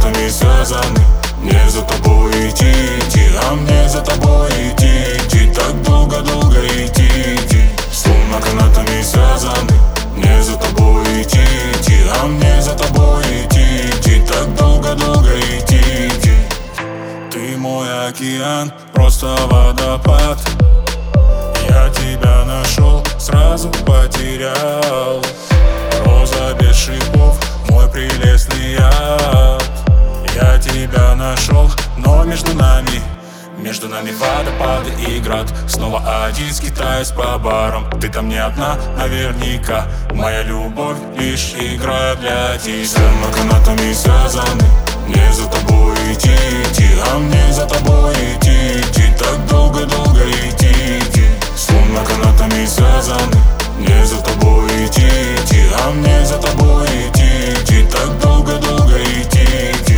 канатами связаны. Мне за тобой идти, идти, а мне за тобой идти, идти. Так долго-долго идти, идти. Словно канатами связаны. Мне за тобой идти, идти, а мне за тобой идти, идти. Так долго-долго идти, идти. Ты мой океан, просто водопад. Я тебя нашел, сразу потерял. Роза без шипов, мой прелестный яд. Я тебя нашел, но между нами водопады и град. Снова один скитаюсь по барам. Ты там не одна, наверняка. Моя любовь лишь игра для тебя. Словно канатами связаны. Мне за тобой идти, идти, а мне за тобой идти, идти. Так долго-долго идти, идти. Словно канатами связаны. Мне за тобой идти, идти, а мне за тобой идти, идти. Так долго-долго идти, идти.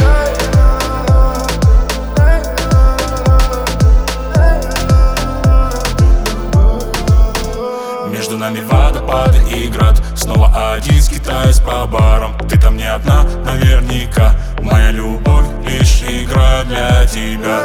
Между нами водопады и град. Снова один скитаюсь по барам. Ты там не одна, наверняка. Моя любовь лишь игра для тебя.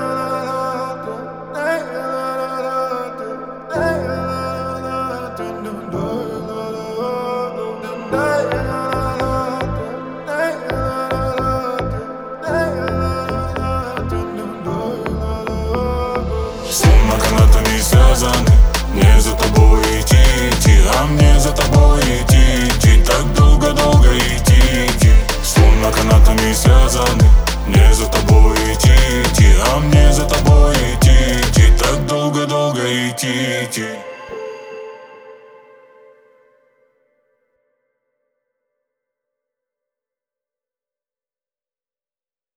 Словно канатами связаны. Мне за тобой идти, идти, а мне за тобой идти, идти. Так долго-долго идти, идти. Словно канатами связаны. Мне за тобой идти, идти, а мне за тобой идти, идти. Так долго-долго идти, идти.